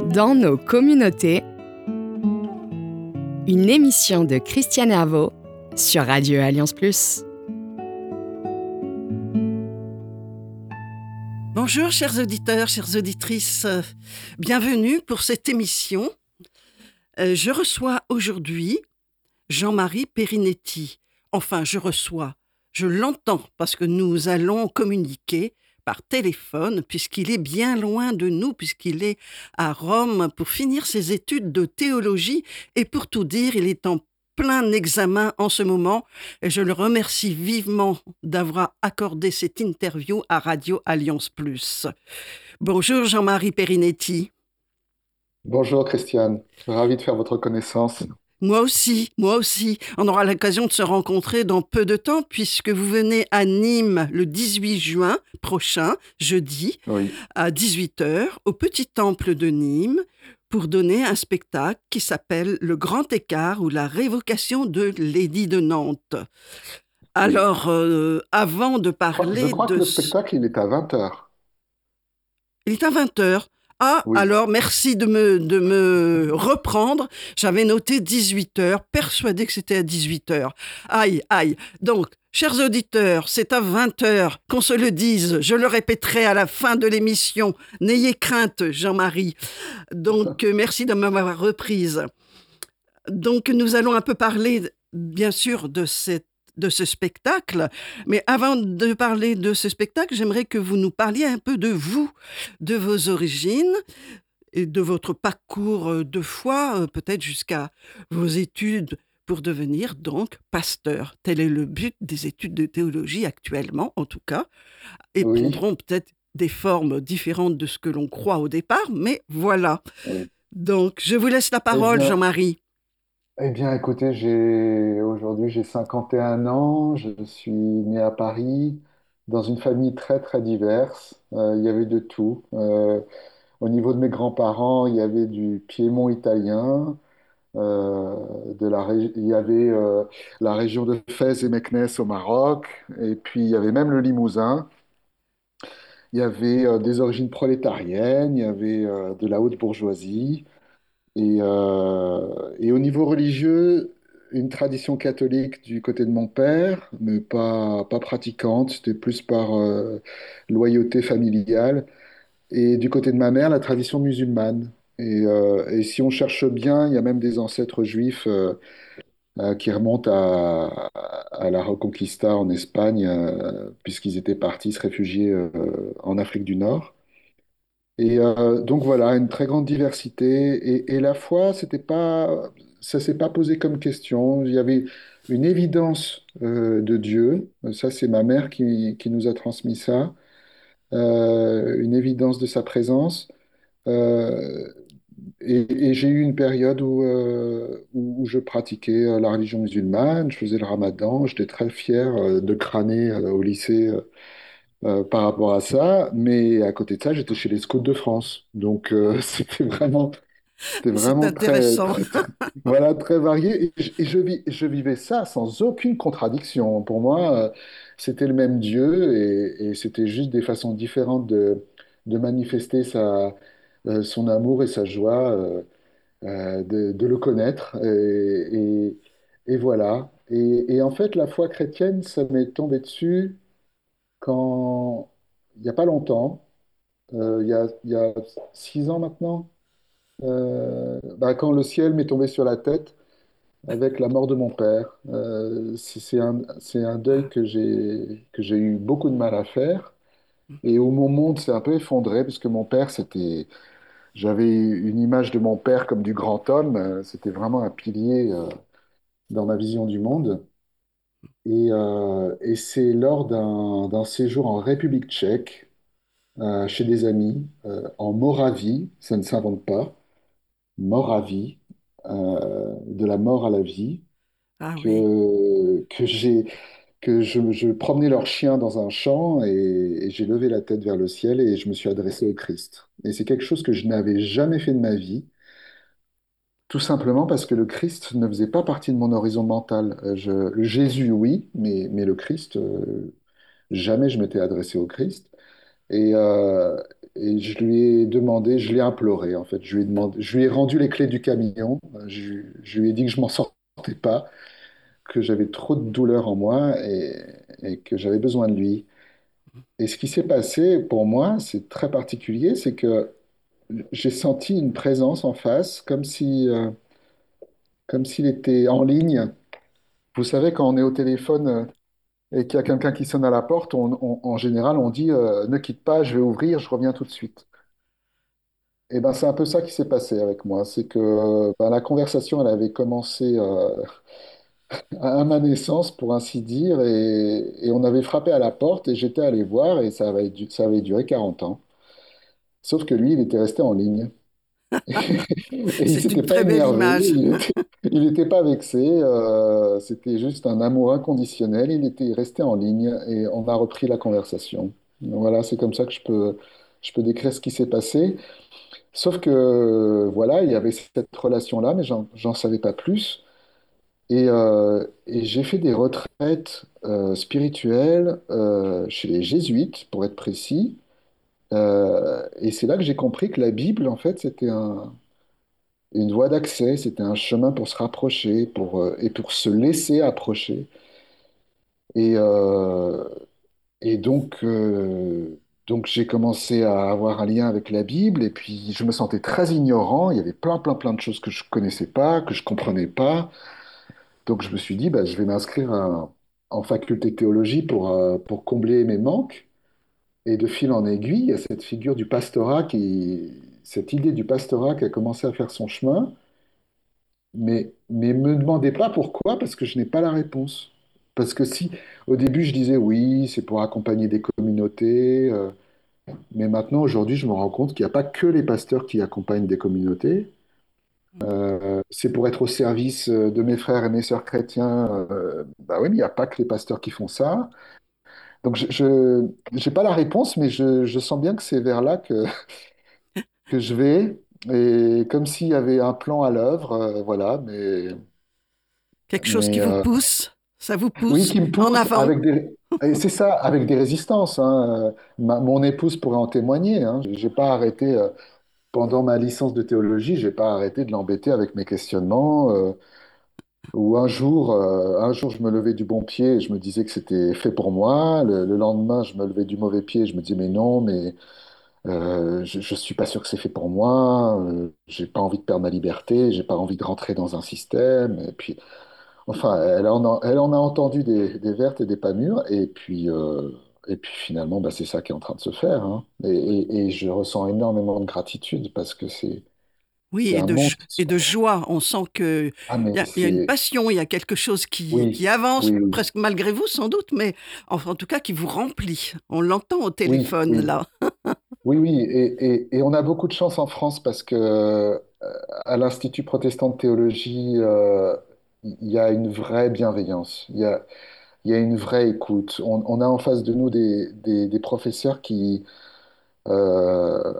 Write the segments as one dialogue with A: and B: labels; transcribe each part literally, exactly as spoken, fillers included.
A: Dans nos communautés, une émission de Christiane Herveau sur Radio Alliance Plus.
B: Bonjour chers auditeurs, chères auditrices, bienvenue pour cette émission. Je reçois aujourd'hui Jean-Marie Perinetti. Enfin, je reçois, je l'entends parce que nous allons communiquer par téléphone puisqu'il est bien loin de nous, puisqu'il est à Rome pour finir ses études de théologie et pour tout dire, il est en plein examen en ce moment et je le remercie vivement d'avoir accordé cette interview à Radio Alliance Plus. Bonjour Jean-Marie Perinetti.
C: Bonjour Christiane, ravi de faire votre connaissance.
B: Moi aussi, moi aussi. On aura l'occasion de se rencontrer dans peu de temps puisque vous venez à Nîmes le dix-huit juin prochain, jeudi,
C: Oui.
B: à dix-huit heures, au Petit Temple de Nîmes, pour donner un spectacle qui s'appelle Le Grand Écart ou la révocation de l'édit de Nantes. Alors,
C: Oui.
B: euh, avant de
C: Je crois, je
B: parler
C: crois que
B: de...
C: le spectacle, il est à vingt heures.
B: Il est à vingt heures. Ah,
C: Oui.
B: alors merci de me, de me reprendre. J'avais noté dix-huit heures, persuadé que c'était à dix-huit heures. Aïe, aïe. Donc, chers auditeurs, c'est à vingt heures qu'on se le dise. Je le répéterai à la fin de l'émission. N'ayez crainte, Jean-Marie. Donc, euh, merci de m'avoir reprise. Donc, nous allons un peu parler, bien sûr, de cette de ce spectacle. Mais avant de parler de ce spectacle, j'aimerais que vous nous parliez un peu de vous, de vos origines et de votre parcours de foi, peut-être jusqu'à vos études pour devenir donc pasteur. Tel est le but des études de théologie actuellement, en tout cas, et
C: Oui.
B: prendront peut-être des formes différentes de ce que l'on croit au départ, mais voilà.
C: Oui.
B: Donc, je vous laisse la
C: Eh
B: parole,
C: bien,
B: Jean-Marie.
C: eh bien, écoutez, j'ai aujourd'hui j'ai cinquante et un ans, je suis né à Paris, dans une famille très très diverse. Euh, il y avait de tout. Euh, au niveau de mes grands-parents, il y avait du piémont italien, euh, de la ré- il y avait euh, la région de Fès et Meknès au Maroc, et puis il y avait même le Limousin. Il y avait euh, des origines prolétariennes, il y avait euh, de la haute bourgeoisie. Et, euh, et au niveau religieux, une tradition catholique du côté de mon père, mais pas, pas pratiquante, c'était plus par euh, loyauté familiale. Et du côté de ma mère, la tradition musulmane. Et, euh, et si on cherche bien, il y a même des ancêtres juifs euh, euh, qui remontent à, à la Reconquista en Espagne, euh, puisqu'ils étaient partis se réfugier euh, en Afrique du Nord. Et euh, donc voilà, une très grande diversité. Et, et la foi, c'était pas, ça s'est pas posé comme question. Il y avait une évidence euh, de Dieu. Ça, c'est ma mère qui, qui nous a transmis ça. Euh, une évidence de sa présence. Euh, et et j'ai eu une période où, euh, où, où je pratiquais euh, la religion musulmane, je faisais le ramadan, j'étais très fier euh, de crâner euh, au lycée euh, euh, par rapport à ça, mais à côté de ça, j'étais chez les Scouts de France. Donc euh, c'était vraiment, c'était
B: C'est
C: vraiment très,
B: intéressant.
C: très, très- voilà, très varié. Et, je, et je vis- je vivais ça sans aucune contradiction. Pour moi, euh, c'était le même Dieu et, et c'était juste des façons différentes de, de manifester sa, euh, son amour et sa joie, euh, euh, de, de le connaître. Et, et- et voilà. Et, et en fait, la foi chrétienne, ça m'est tombé dessus quand, il n'y a pas longtemps, euh, il y a, il y a six ans maintenant, euh, bah, quand le ciel m'est tombé sur la tête avec la mort de mon père. Euh, c'est c'est un, c'est un deuil que j'ai, que j'ai eu beaucoup de mal à faire et où mon monde s'est un peu effondré parce que mon père, c'était, j'avais une image de mon père comme du grand homme. Euh, C'était vraiment un pilier euh, dans ma vision du monde. Et, euh, et c'est lors d'un d'un séjour en République tchèque euh, chez des amis euh, en Moravie, ça ne s'invente pas, Moravie, euh, de la mort à la vie,
B: Ah oui.
C: que, que j'ai, que je, je promenais leur chien dans un champ et, et j'ai levé la tête vers le ciel et je me suis adressé au Christ. Et c'est quelque chose que je n'avais jamais fait de ma vie, tout simplement parce que le Christ ne faisait pas partie de mon horizon mental. Euh, Je, le Jésus, oui, mais, mais le Christ, euh, jamais je m'étais adressé au Christ. Et, euh, et je lui ai demandé, je l'ai imploré en fait. Je lui ai demandé, je lui ai rendu les clés du camion. Je, je lui ai dit que je m'en sortais pas, que j'avais trop de douleur en moi et, et que j'avais besoin de lui. Et ce qui s'est passé pour moi, c'est très particulier, c'est que j'ai senti une présence en face, comme si, euh, comme s'il était en ligne. Vous savez, quand on est au téléphone euh, et qu'il y a quelqu'un qui sonne à la porte, on- on- en général, on dit euh, ne quitte pas, je vais ouvrir, je reviens tout de suite. Et ben, c'est un peu ça qui s'est passé avec moi. C'est que ben, la conversation, elle avait commencé euh, à ma naissance, pour ainsi dire, et, et on avait frappé à la porte et j'étais allé voir et ça avait, du- ça avait duré quarante ans. Sauf que lui, il était resté en ligne. Et il
B: C'est une
C: s'était pas
B: très belle
C: énervé,
B: image.
C: il était, il était pas vexé, euh, c'était juste un amour inconditionnel. Il était resté en ligne et on a repris la conversation. Voilà, c'est comme ça que je peux, je peux décrire ce qui s'est passé. Sauf que, voilà, il y avait cette relation-là, mais j'en, j'en savais pas plus. Et, euh, et j'ai fait des retraites euh, spirituelles euh, chez les jésuites, pour être précis. Euh, et c'est là que j'ai compris que la Bible, en fait, c'était un une voie d'accès, c'était un chemin pour se rapprocher pour, euh, et pour se laisser approcher. Et, euh, et donc, euh, donc j'ai commencé à avoir un lien avec la Bible, et puis je me sentais très ignorant. Il y avait plein, plein, plein de choses que je connaissais pas, que je comprenais pas. Donc je me suis dit, bah, je vais m'inscrire à- en faculté de théologie pour, euh, pour combler mes manques. Et de fil en aiguille, il y a cette figure du pastorat qui, cette idée du pastorat qui a commencé à faire son chemin. Mais, mais me demandez pas pourquoi, parce que je n'ai pas la réponse. Parce que si, au début, je disais oui, c'est pour accompagner des communautés, euh, mais maintenant, aujourd'hui, je me rends compte qu'il n'y a pas que les pasteurs qui accompagnent des communautés. Euh, c'est pour être au service euh, de mes frères et mes sœurs chrétiens. Euh, bah oui, mais il n'y a pas que les pasteurs qui font ça. Donc, je n'ai pas la réponse, mais je, je sens bien que c'est vers là que, que je vais. Et comme s'il y avait un plan à l'œuvre, euh, voilà, mais,
B: Quelque chose qui
C: mais
B: vous
C: euh,
B: pousse, ça vous
C: oui,
B: pousse
C: qui me
B: en
C: pousse
B: avant.
C: avec des... Et c'est ça, avec des résistances, hein. Euh, Ma- mon épouse pourrait en témoigner, hein. J'ai pas arrêté, euh, pendant ma licence de théologie, j'ai pas arrêté de l'embêter avec mes questionnements. Euh, ou un jour, euh, un jour, je me levais du bon pied et je me disais que c'était fait pour moi. Le, le lendemain, je me levais du mauvais pied et je me disais, mais non, mais euh, je, je suis pas sûr que c'est fait pour moi. Euh, j'ai pas envie de perdre ma liberté, j'ai pas envie de rentrer dans un système. Et puis, enfin, elle en a, elle en a entendu des, des vertes et des pas mûres, et puis, euh, et puis finalement, bah, c'est ça qui est en train de se faire, hein. Et, et- et je ressens énormément de gratitude parce que c'est,
B: Oui,
C: c'est
B: et
C: un
B: de,
C: monde
B: jo-
C: qui
B: et de
C: s'ouvre.
B: joie. On sent qu'il
C: Ah, mais
B: y a, il y a une
C: c'est.
B: passion, il y a quelque chose qui, qui
C: Oui,
B: avance,
C: oui, oui,
B: presque malgré vous sans doute, mais enfin, en tout cas qui vous remplit. On l'entend au
C: oui,
B: téléphone,
C: oui,
B: là.
C: oui, oui. Et, et- et on a beaucoup de chance en France parce que euh, à l'Institut protestant de théologie, euh, il y a une vraie bienveillance. Il y a, il y a une vraie écoute. On, on a en face de nous des, des- des professeurs qui, euh,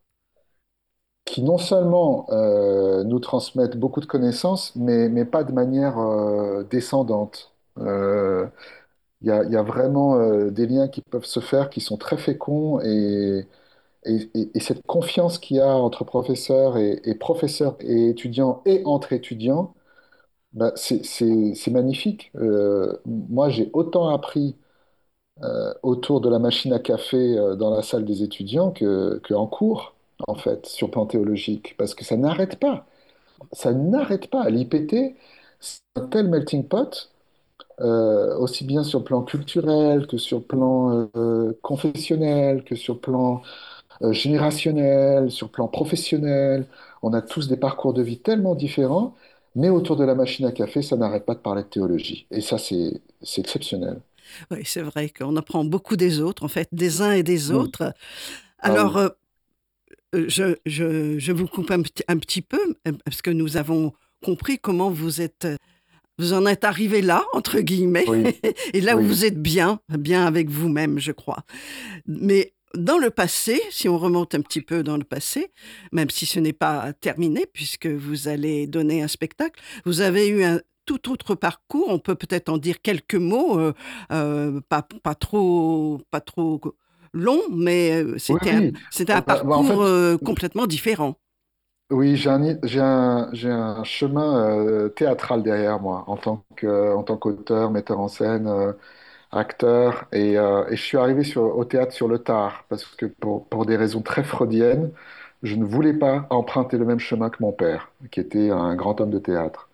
C: qui non seulement euh, nous transmettent beaucoup de connaissances, mais, mais pas de manière euh, descendante. Euh, Il y a, il y a vraiment euh, des liens qui peuvent se faire qui sont très féconds et, et, et- et cette confiance qu'il y a entre professeurs et, et professeurs et étudiants et entre étudiants, bah, c'est c'est- c'est magnifique. Euh, moi, j'ai autant appris euh, autour de la machine à café euh, dans la salle des étudiants que, que en cours, en fait, sur le plan théologique, parce que ça n'arrête pas. Ça n'arrête pas. L'I P T, c'est un tel melting pot, euh, aussi bien sur le plan culturel que sur le plan euh, confessionnel, que sur le plan euh, générationnel, sur le plan professionnel. On a tous des parcours de vie tellement différents, mais autour de la machine à café, ça n'arrête pas de parler de théologie. Et ça, c'est c'est exceptionnel.
B: Oui, c'est vrai qu'on apprend beaucoup des autres, en fait, des uns et des
C: Mm.
B: autres.
C: Ah
B: Alors,
C: oui,
B: euh, je, je, je vous coupe un petit, un petit peu, euh, parce que nous avons compris comment vous êtes, euh, vous en êtes arrivé là, entre guillemets,
C: oui,
B: et là où
C: oui,
B: vous êtes bien, bien avec vous-même, je crois. Mais dans le passé, si on remonte un petit peu dans le passé, même si ce n'est pas terminé, puisque vous allez donner un spectacle, vous avez eu un tout autre parcours. On peut peut-être en dire quelques mots, euh, euh, pas, pas trop, pas trop long, mais euh,
C: Oui,
B: c'était un,
C: oui.
B: c'était
C: Euh,
B: un
C: bah, bah, en
B: parcours
C: fait,
B: euh, complètement différent.
C: oui, j'ai un, j'ai un, j'ai un chemin euh, théâtral derrière moi en tant que, en tant qu'auteur, metteur en scène, euh, acteur. Et, euh, et je suis arrivé sur, au théâtre sur le tard parce que pour, pour des raisons très freudiennes, je ne voulais pas emprunter le même chemin que mon père, qui était un grand homme de théâtre.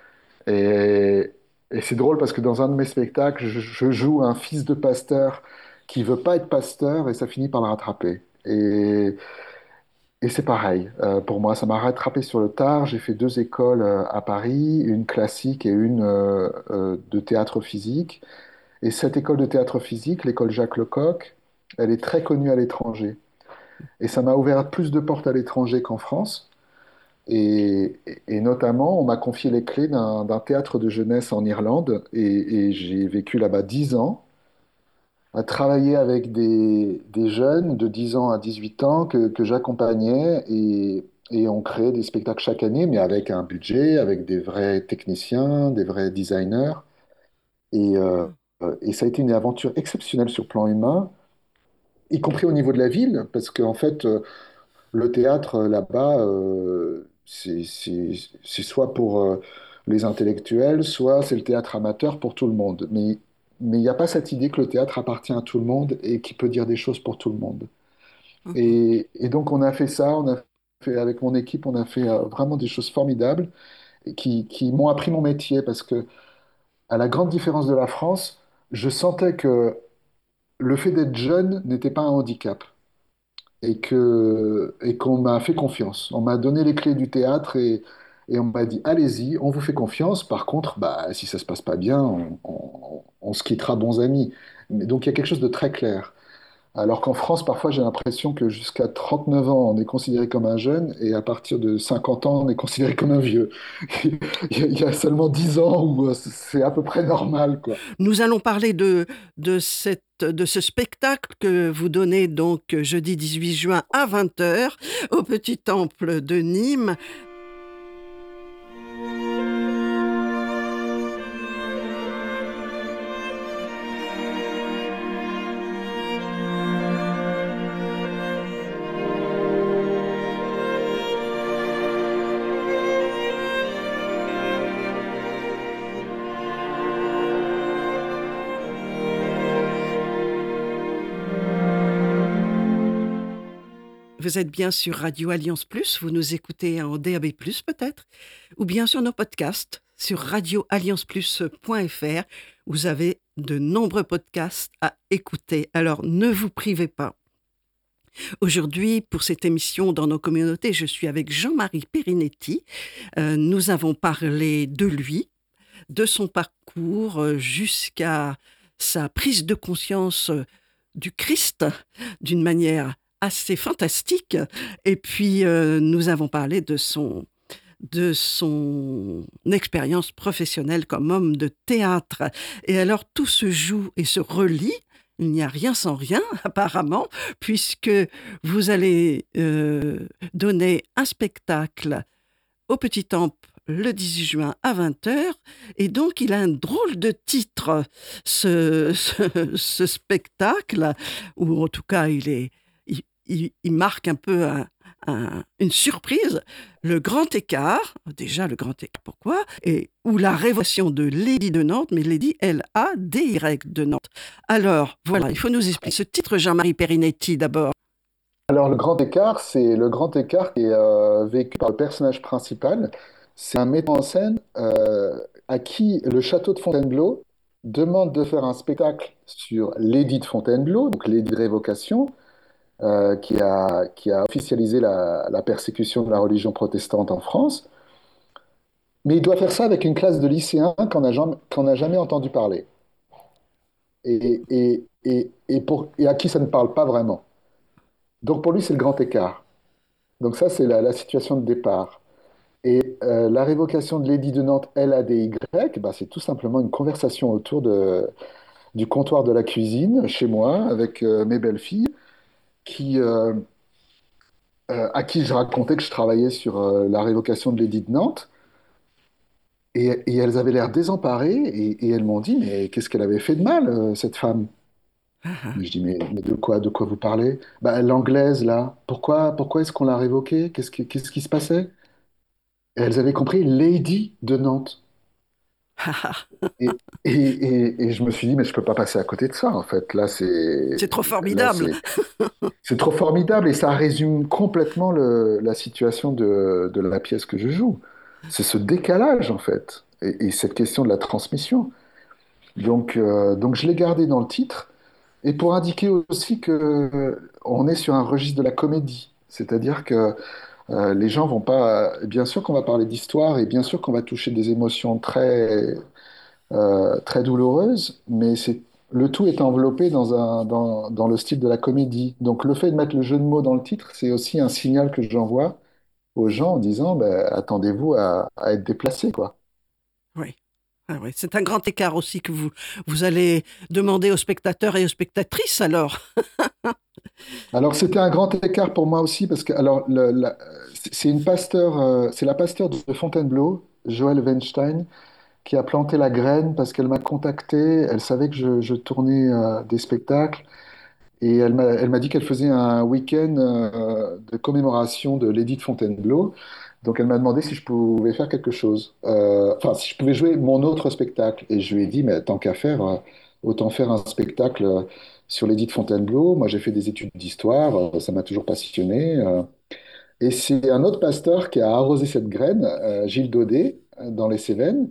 C: Et, et c'est drôle parce que dans un de mes spectacles, je, je joue un fils de pasteur qui veut pas être pasteur et ça finit par le rattraper. Et, et c'est pareil, euh, pour moi, ça m'a rattrapé sur le tard. J'ai fait deux écoles euh, à Paris, une classique et une euh, euh, de théâtre physique. Et cette école de théâtre physique, l'école Jacques Lecoq, elle est très connue à l'étranger. Et ça m'a ouvert plus de portes à l'étranger qu'en France. Et, et notamment, on m'a confié les clés d'un d'un théâtre de jeunesse en Irlande. Et, et j'ai vécu là-bas dix ans, à travailler avec des, des jeunes de dix ans à dix-huit ans que, que j'accompagnais. Et, et on créait des spectacles chaque année, mais avec un budget, avec des vrais techniciens, des vrais designers. Et, euh, et ça a été une aventure exceptionnelle sur le plan humain, y compris au niveau de la ville, parce qu'en fait, euh, le théâtre euh, là-bas, euh, c'est c'est- c'est soit pour euh, les intellectuels, soit c'est le théâtre amateur pour tout le monde. Mais mais il n'y a pas cette idée que le théâtre appartient à tout le monde et qu'il peut dire des choses pour tout le monde.
B: Mhm.
C: Et, et donc on a fait ça, on a fait avec mon équipe, on a fait euh, vraiment des choses formidables et qui, qui m'ont appris mon métier parce que, à la grande différence de la France, je sentais que le fait d'être jeune n'était pas un handicap et que et qu'on m'a fait confiance. On m'a donné les clés du théâtre et, et on m'a dit allez-y, on vous fait confiance. Par contre, bah, si ça se passe pas bien, on, on- on se quittera bons amis. Mais donc il y a quelque chose de très clair. Alors qu'en France, parfois, j'ai l'impression que jusqu'à trente-neuf ans, on est considéré comme un jeune, et à partir de cinquante ans, on est considéré comme un vieux. Il y a, il y a seulement dix ans où euh, c'est à peu près normal, quoi.
B: Nous allons parler de, de, cette, de ce spectacle que vous donnez donc jeudi dix-huit juin à vingt heures au Petit Temple de Nîmes. Vous êtes bien sur Radio Alliance Plus, vous nous écoutez en D A B plus, peut-être, ou bien sur nos podcasts sur radio alliance plus point f r. Vous avez de nombreux podcasts à écouter, alors ne vous privez pas. Aujourd'hui, pour cette émission dans nos communautés, je suis avec Jean-Marie Perinetti. Euh, nous avons parlé de lui, de son parcours euh, jusqu'à sa prise de conscience euh, du Christ d'une manière assez fantastique. Et puis, euh, nous avons parlé de son, de son expérience professionnelle comme homme de théâtre. Et alors, tout se joue et se relie. Il n'y a rien sans rien, apparemment, puisque vous allez euh, donner un spectacle au Petit Temple le dix-huit juin à vingt heures. Et donc, il a un drôle de titre, ce, ce, ce spectacle, ou en tout cas, il, est, il, il, il marque un peu un, un, une surprise. Le grand écart, déjà le grand écart, pourquoi? Et, ou la révélation de Lady de Nantes, mais Lady L A D Y de Nantes. Alors, voilà, il faut nous expliquer ce titre, Jean-Marie Perinetti, d'abord.
C: Alors, le grand écart, c'est le grand écart qui est euh, vécu par le personnage principal. C'est un metteur en scène euh, à qui le château de Fontainebleau demande de faire un spectacle sur l'édit de Fontainebleau, donc l'édit de révocation, euh, qui a, qui a officialisé la, la persécution de la religion protestante en France. Mais il doit faire ça avec une classe de lycéens qu'on n'a jamais, qu'on n'a jamais entendu parler et, et, et, et, pour, et à qui ça ne parle pas vraiment. Donc pour lui, c'est le grand écart. Donc ça, c'est la, la situation de départ. Et euh, la révocation de l'édit de Nantes L A D Y, bah, c'est tout simplement une conversation autour de, du comptoir de la cuisine chez moi avec euh, mes belles-filles qui, euh, euh, à qui je racontais que je travaillais sur euh, la révocation de l'édit de Nantes. Et, et elles avaient l'air désemparées et, et elles m'ont dit, mais qu'est-ce qu'elle avait fait de mal, euh, cette femme? Mais je dis, mais, mais de quoi, de quoi vous parlez? Bah, l'anglaise, là, pourquoi, pourquoi est-ce qu'on l'a révoquée? Qu'est-ce qui, qu'est-ce qui se passait? Et elles avaient compris Lady de Nantes. Et, et, et, et je me suis dit, mais je peux pas passer à côté de ça, en fait. Là, c'est,
B: C'est trop
C: là,
B: formidable.
C: c'est, c'est trop formidable et ça résume complètement le- la situation de, de la pièce que je joue. C'est ce décalage, en fait, et, et cette question de la transmission. Donc, euh, donc je l'ai gardé dans le titre. Et pour indiquer aussi que euh, on est sur un registre de la comédie, c'est-à-dire que euh, les gens vont pas. Bien sûr qu'on va parler d'histoire et bien sûr qu'on va toucher des émotions très euh, très douloureuses, mais c'est le tout est enveloppé dans un dans, dans le style de la comédie. Donc le fait de mettre le jeu de mots dans le titre, c'est aussi un signal que j'envoie aux gens en disant ben, attendez-vous à, à être déplacés, quoi.
B: Oui. Ah oui. C'est un grand écart aussi que vous, vous allez demander aux spectateurs et aux spectatrices alors.
C: Alors c'était un grand écart pour moi aussi parce que alors le- la- c'est une pasteur, euh, c'est la pasteur de Fontainebleau, Joëlle Weinstein, qui a planté la graine parce qu'elle m'a contacté, elle savait que je, je tournais euh, des spectacles et elle m'a elle m'a dit qu'elle faisait un week-end euh, de commémoration de l'édit de Fontainebleau. Donc elle m'a demandé si je pouvais faire quelque chose, Euh, enfin si je pouvais jouer mon autre spectacle. Et je lui ai dit, mais tant qu'à faire, euh, autant faire un spectacle euh, sur l'édit de Fontainebleau. Moi j'ai fait des études d'histoire, euh, ça m'a toujours passionné. euh. Et c'est un autre pasteur qui a arrosé cette graine, euh, Gilles Daudet, euh, dans les Cévennes,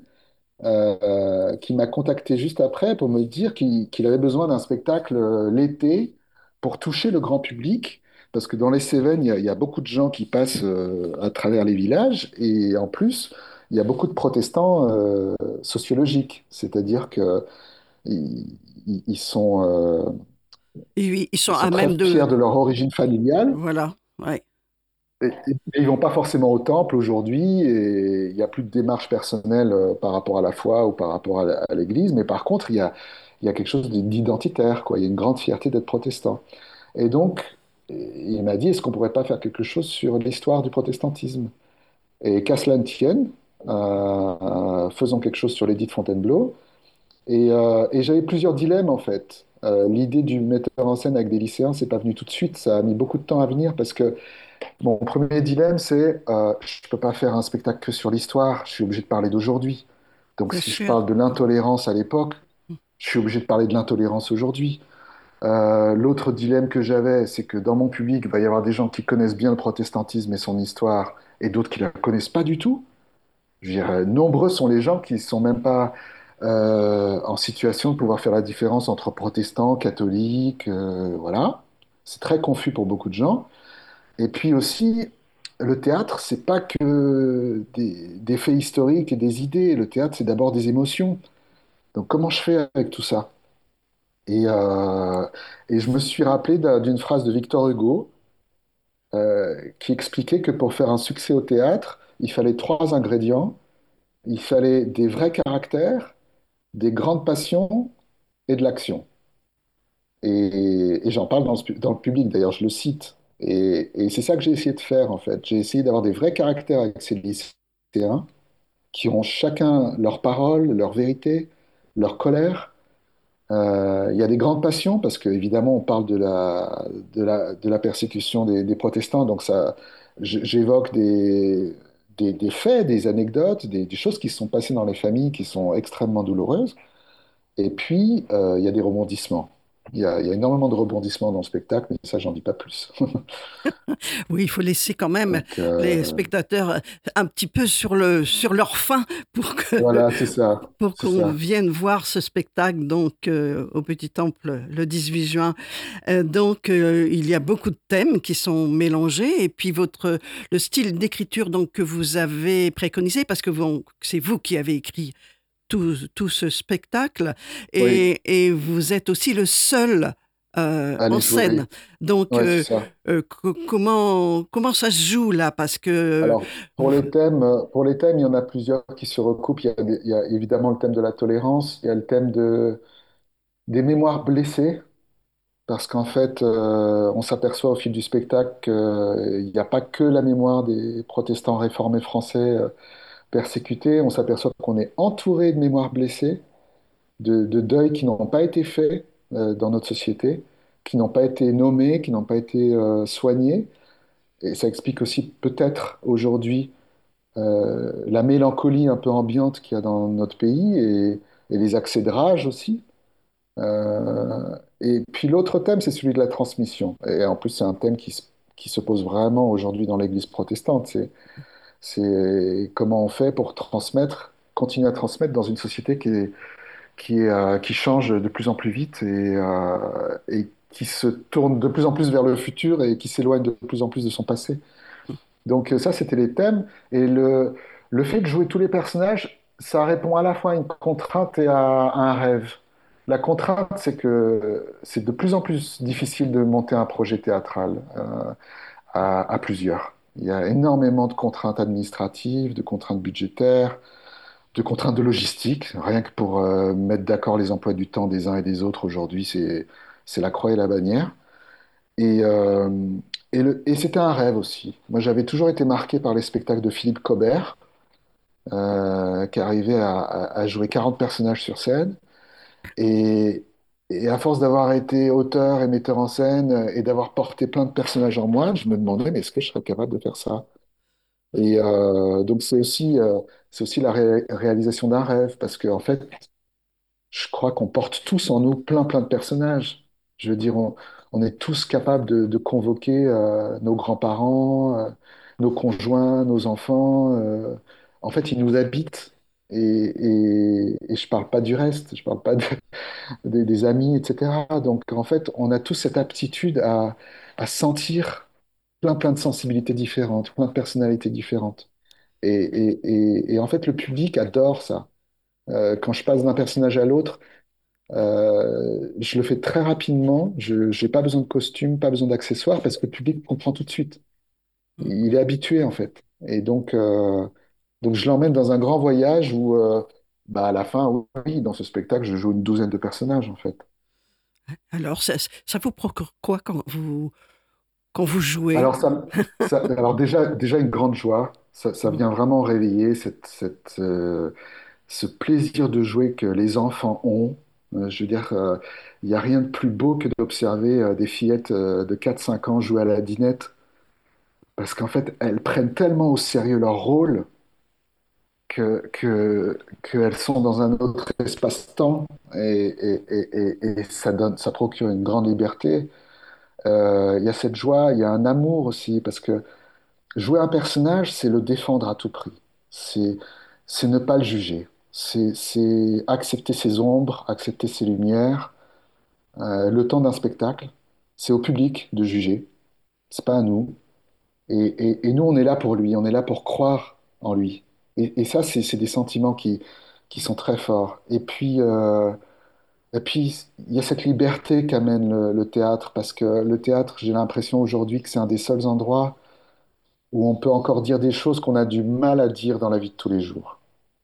C: euh, qui m'a contacté juste après pour me dire qu'il qu'il avait besoin d'un spectacle euh, l'été pour toucher le grand public, parce que dans les Cévennes, il y a, il y a beaucoup de gens qui passent euh, à travers les villages, et en plus, il y a beaucoup de protestants euh, sociologiques, c'est-à-dire que ils, ils- ils sont, euh,
B: Et oui, ils sont
C: ils sont
B: à
C: très
B: même de...
C: fiers de leur origine familiale.
B: Voilà. Ouais.
C: Et, et- ils vont pas forcément au temple aujourd'hui et il n'y a plus de démarche personnelle euh, par rapport à la foi ou par rapport à, la- à l'Église, mais par contre, il y a, il y a quelque chose d'identitaire, quoi. Il y a une grande fierté d'être protestant. Et donc, il m'a dit, est-ce qu'on pourrait pas faire quelque chose sur l'histoire du protestantisme? Et qu'à cela ne tienne, euh, euh, faisons quelque chose sur l'édit de Fontainebleau. Et, euh, et j'avais plusieurs dilemmes, en fait. Euh, l'idée du metteur en scène avec des lycéens, c'est pas venu tout de suite, ça a mis beaucoup de temps à venir parce que mon premier dilemme, c'est euh, je ne peux pas faire un spectacle que sur l'histoire, je suis obligé de parler d'aujourd'hui. Donc
B: Bien
C: si je
B: sûr.
C: parle de l'intolérance à l'époque, je suis obligé de parler de l'intolérance aujourd'hui. Euh, l'autre dilemme que j'avais, c'est que dans mon public, il va y avoir des gens qui connaissent bien le protestantisme et son histoire, et d'autres qui ne la connaissent pas du tout. Je dirais, nombreux sont les gens qui ne sont même pas euh, en situation de pouvoir faire la différence entre protestants, catholiques, euh, voilà. C'est très confus pour beaucoup de gens. Et puis aussi, le théâtre, c'est pas que des, des faits historiques et des idées. Le théâtre, c'est d'abord des émotions. Donc, comment je fais avec tout ça? Et, euh, et je me suis rappelé d'un- d'une phrase de Victor Hugo euh, qui expliquait que pour faire un succès au théâtre, il fallait trois ingrédients. Il fallait des vrais caractères, des grandes passions et de l'action. Et, et j'en parle dans le, dans le public, d'ailleurs, je le cite. Et, et c'est ça que j'ai essayé de faire, en fait. J'ai essayé d'avoir des vrais caractères avec ces lycéens qui ont chacun leur parole, leur vérité, leur colère. Euh, il y a des grandes passions, parce qu'évidemment, on parle de la, de la, de la persécution des, des protestants, donc ça, j- j'évoque des, des, des faits, des anecdotes, des, des choses qui se sont passées dans les familles qui sont extrêmement douloureuses. Et puis, euh, il y a des rebondissements. Il y a, il y a énormément de rebondissements dans le spectacle, mais ça, j'en dis pas plus.
B: Oui, il faut laisser quand même
C: Donc,
B: les
C: euh,
B: spectateurs un petit peu sur le, sur leur faim pour que,
C: voilà, c'est ça.
B: pour
C: C'est
B: qu'on
C: ça.
B: vienne voir ce spectacle donc euh, au Petit Temple le dix-huit juin. Euh, donc euh, il y a beaucoup de thèmes qui sont mélangés et puis votre le style d'écriture donc que vous avez préconisé parce que vous- c'est vous qui avez écrit tout, tout ce spectacle
C: Oui,
B: et, et vous êtes aussi le seul euh, en
C: allez
B: scène.
C: jouer.
B: Donc
C: Ouais, c'est
B: euh,
C: ça.
B: euh, co- comment comment ça se joue là? Parce que
C: Alors, pour les thèmes, euh, pour les thèmes, il y en a plusieurs qui se recoupent. Il y a, des- il y a évidemment le thème de la tolérance, il y a le thème de, des mémoires blessées, parce qu'en fait, euh, on s'aperçoit au fil du spectacle qu'il n'y a pas que la mémoire des protestants réformés français euh, persécutés, on s'aperçoit qu'on est entouré de mémoires blessées, de, de deuils qui n'ont pas été faits. euh, dans notre société, qui n'ont pas été nommés, qui n'ont pas été euh, soignés. Et ça explique aussi peut-être aujourd'hui euh, la mélancolie un peu ambiante qu'il y a dans notre pays et, et les accès de rage aussi. Euh, et puis l'autre thème, c'est celui de la transmission. Et en plus, c'est un thème qui se, qui se pose vraiment aujourd'hui dans l'Église protestante. C'est, c'est comment on fait pour transmettre, continuer à transmettre dans une société qui est, qui est, euh, qui change de plus en plus vite et, euh, et qui se tourne de plus en plus vers le futur et qui s'éloigne de plus en plus de son passé. Donc euh, ça, c'était les thèmes. Et le, le fait de jouer tous les personnages, ça répond à la fois à une contrainte et à, à un rêve. La contrainte, c'est que c'est de plus en plus difficile de monter un projet théâtral euh, à, à plusieurs. Il y a énormément de contraintes administratives, de contraintes budgétaires, de contraintes de logistique. Rien que pour euh, mettre d'accord les emplois du temps des uns et des autres aujourd'hui, c'est, c'est la croix et la bannière. Et, euh, et, le- et c'était un rêve aussi. Moi, j'avais toujours été marqué par les spectacles de Philippe Cobert, euh, qui arrivait à, à- à jouer quarante personnages sur scène. Et, et à force d'avoir été auteur et metteur en scène euh, et d'avoir porté plein de personnages en moi, je me demandais, mais est-ce que je serais capable de faire ça? Et euh, donc, c'est aussi, euh, c'est aussi la ré- réalisation d'un rêve, parce qu'en fait, je crois qu'on porte tous en nous plein, plein de personnages. Je veux dire, on, on est tous capables de, de convoquer euh, nos grands-parents, euh, nos conjoints, nos enfants. euh. En fait, ils nous habitent. Et, et, et je parle pas du reste, je parle pas de- des des amis, et cetera. Donc, en fait, on a tous cette aptitude à, à sentir plein, plein de sensibilités différentes, plein de personnalités différentes. Et, et, et, et en fait, le public adore ça. Euh, quand je passe d'un personnage à l'autre, euh, je le fais très rapidement. Je n'ai pas besoin de costume, pas besoin d'accessoires parce que le public comprend tout de suite. Il est habitué en fait. Et donc, euh, donc je l'emmène dans un grand voyage où, euh, bah, à la fin, oui, dans ce spectacle, je joue une douzaine de personnages en fait.
B: Alors, ça, ça vous procure quoi quand vous, quand vous jouez?
C: Alors, ça, ça- alors déjà, déjà une grande joie. Ça, ça vient vraiment réveiller cette, cette, euh, ce plaisir de jouer que les enfants ont. Euh, je veux dire, euh, il n'y a rien de plus beau que d'observer euh, des fillettes euh, de quatre cinq ans jouer à la dinette, parce qu'en fait, elles prennent tellement au sérieux leur rôle que, que, qu'elles sont dans un autre espace-temps, et, et, et, et, et ça donne, ça procure une grande liberté. Euh, Il y a cette joie, il y a un amour aussi, parce que jouer un personnage, c'est le défendre à tout prix. C'est, c'est ne pas le juger. C'est, c'est accepter ses ombres, accepter ses lumières. Euh, le temps d'un spectacle, c'est au public de juger. C'est pas à nous. Et, et- et nous, on est là pour lui. On est là pour croire en lui. Et, et ça, c'est, c'est des sentiments qui, qui sont très forts. Et puis, euh, et puis, il y a cette liberté qu'amène le, le théâtre, parce que le théâtre, j'ai l'impression aujourd'hui que c'est un des seuls endroits où on peut encore dire des choses qu'on a du mal à dire dans la vie de tous les jours.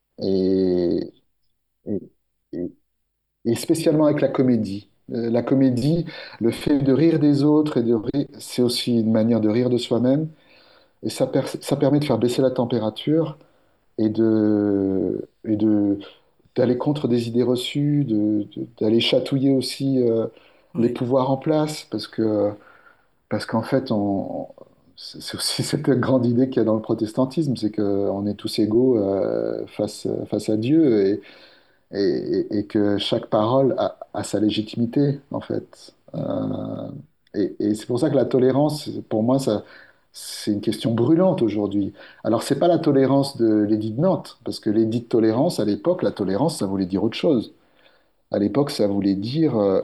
C: Et, et, et- et spécialement avec la comédie. Euh, la comédie, le fait de rire des autres, et de rire, c'est aussi une manière de rire de soi-même. Et ça, per- ça permet de faire baisser la température et de, et de, d'aller contre des idées reçues, de, de- d'aller chatouiller aussi euh, les
B: Oui.
C: pouvoirs en place, parce que Parce qu'en fait, on, c'est c'est aussi cette grande idée qu'il y a dans le protestantisme, c'est qu'on est tous égaux euh, face, face à Dieu et, et, et que chaque parole a, a sa légitimité, en fait. Euh, et et c'est pour ça que la tolérance, pour moi, ça, c'est une question brûlante aujourd'hui. Alors, c'est pas la tolérance de l'édit de Nantes, parce que l'édit de tolérance, à l'époque, la tolérance, ça voulait dire autre chose. À l'époque, ça voulait dire euh,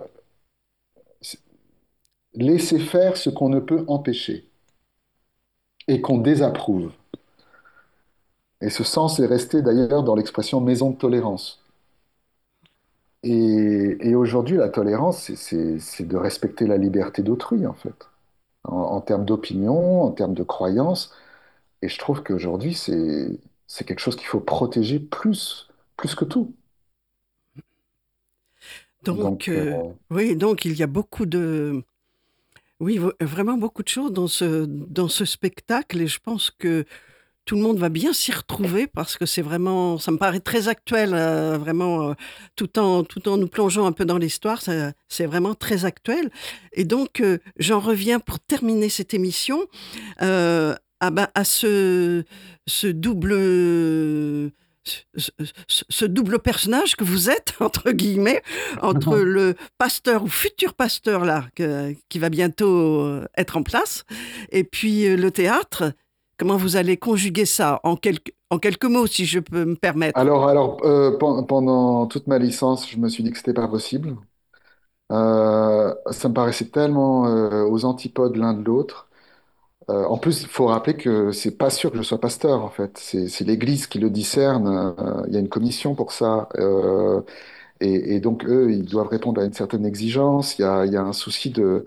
C: laisser faire ce qu'on ne peut empêcher et qu'on désapprouve. Et ce sens est resté d'ailleurs dans l'expression maison de tolérance. Et, et aujourd'hui, la tolérance, c'est c'est- c'est de respecter la liberté d'autrui, en fait, en, en termes d'opinion, en termes de croyance. Et je trouve qu'aujourd'hui, c'est c'est quelque chose qu'il faut protéger plus, plus que tout.
B: Donc,
C: Donc, euh,
B: euh, oui, donc il y a beaucoup de, oui, v- vraiment beaucoup de choses dans ce, dans ce spectacle et je pense que tout le monde va bien s'y retrouver parce que c'est vraiment, ça me paraît très actuel, euh, vraiment, euh, tout en, tout en nous plongeant un peu dans l'histoire, ça, c'est vraiment très actuel. Et donc, euh, j'en reviens pour terminer cette émission euh, à, bah, à ce, ce double... Ce, ce- ce double personnage que vous êtes, entre guillemets, entre le pasteur ou futur pasteur là, que- qui va bientôt euh, être en place, et puis euh, le théâtre. Comment vous allez conjuguer ça en quelques, en quelques mots, si je peux me permettre?
C: Alors, alors euh, pen- pendant toute ma licence, je me suis dit que c'était pas possible. Euh, ça me paraissait tellement euh, aux antipodes l'un de l'autre. Euh, en plus, il faut rappeler que c'est pas sûr que je sois pasteur, en fait. C'est c'est l'Église qui le discerne. Euh, Il y a une commission pour ça. Euh, et, et donc, eux, ils doivent répondre à une certaine exigence. Il y a, il y a un souci de,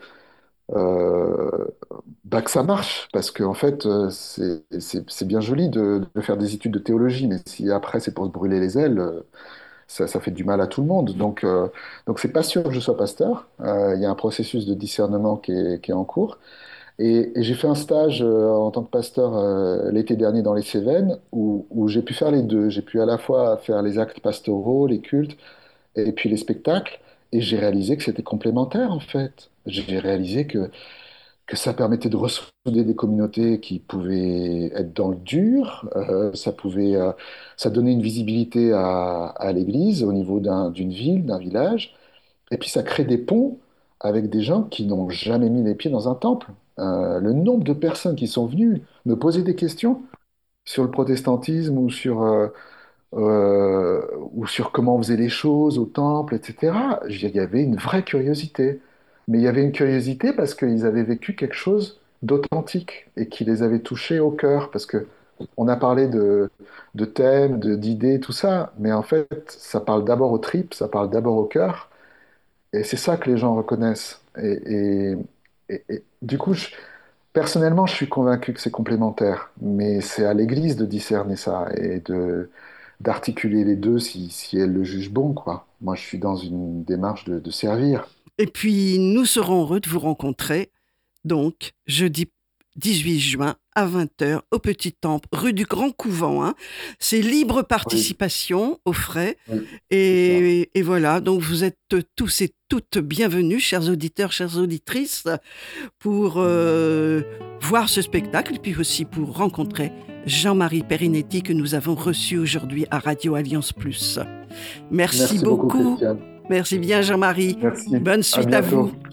C: euh, bah, que ça marche. Parce que, en fait, euh, c'est c'est- c'est bien joli de, de faire des études de théologie, mais si après c'est pour se brûler les ailes, euh, ça, ça fait du mal à tout le monde. Donc, euh, donc c'est pas sûr que je sois pasteur. Euh, Il y a un processus de discernement qui est, qui est en cours. Et, et j'ai fait un stage euh, en tant que pasteur euh, l'été dernier dans les Cévennes où, où j'ai pu faire les deux. J'ai pu à la fois faire les actes pastoraux, les cultes et puis les spectacles. Et j'ai réalisé que c'était complémentaire en fait. J'ai réalisé que, que ça permettait de ressouder des communautés qui pouvaient être dans le dur. Euh, ça pouvait, euh, ça donnait une visibilité à, à l'Église au niveau d'un- d'une ville, d'un village. Et puis ça crée des ponts avec des gens qui n'ont jamais mis les pieds dans un temple. Euh, le nombre de personnes qui sont venues me poser des questions sur le protestantisme ou sur, euh, euh, ou sur comment on faisait les choses au temple, et cetera. Je veux dire, il y avait une vraie curiosité. Mais il y avait une curiosité parce qu'ils avaient vécu quelque chose d'authentique et qui les avait touchés au cœur. Parce que on a parlé de, de thèmes, de- d'idées, tout ça, mais en fait, ça parle d'abord aux tripes, ça parle d'abord au cœur. Et c'est ça que les gens reconnaissent. Et, et- et- et du coup, je- personnellement, je suis convaincu que c'est complémentaire, mais c'est à l'Église de discerner ça et de d'articuler les deux si, si elle le juge bon, quoi. Moi, je suis dans une démarche de, de servir.
B: Et puis, nous serons heureux de vous rencontrer, donc, jeudi dix-huit juin à vingt heures au Petit Temple, rue du Grand Couvent, hein. C'est libre
C: Oui,
B: participation aux frais.
C: oui, c'est ça.
B: Et, et voilà, donc vous êtes tous et toutes bienvenus, chers auditeurs, chères auditrices, pour euh, voir ce spectacle et puis aussi pour rencontrer Jean-Marie Perinetti que nous avons reçu aujourd'hui à Radio Alliance Plus. Merci
C: Merci beaucoup,
B: beaucoup.
C: Christiane.
B: Merci bien, Jean-Marie.
C: Merci.
B: Bonne
C: À
B: suite à
C: bientôt.
B: vous.